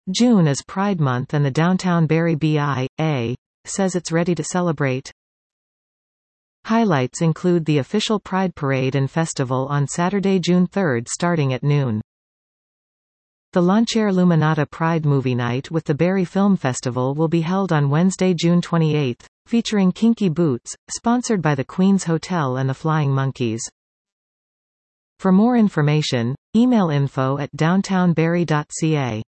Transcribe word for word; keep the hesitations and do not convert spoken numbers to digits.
June is Pride Month and the Downtown Barrie B I A says it's ready to celebrate. Highlights include the official Pride Parade and Festival on Saturday, June third starting at noon. The Lanciere Luminata Pride Movie Night with the Barrie Film Festival will be held on Wednesday, June twenty-eighth, featuring Kinky Boots, sponsored by the Queen's Hotel and the Flying Monkeys. For more information, email info at downtown barrie dot c a.